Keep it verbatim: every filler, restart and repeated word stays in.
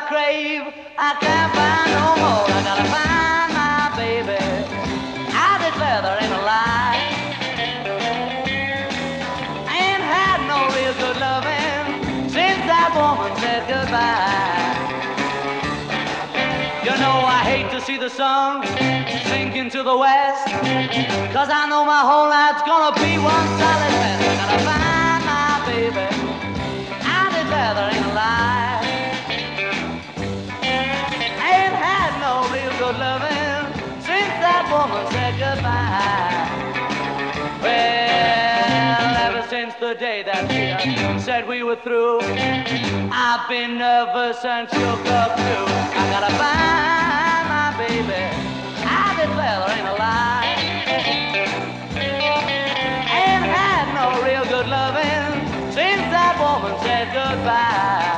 crave, I can't find no more. I gotta find my baby. I declare there ain't a lie. I ain't had no real good loving since that woman said goodbye. You know I hate to see the sun sink into the west, 'cause I know my whole life's gonna be one solid mess. I gotta find my baby. I declare there ain't a lie. I ain't had no real good loving since that woman said goodbye. Well, ever since the day that she said we were through, I've been nervous and shook up too. I gotta find my baby. I declare there ain't a lie. Ain't had no real good loving since that woman said goodbye.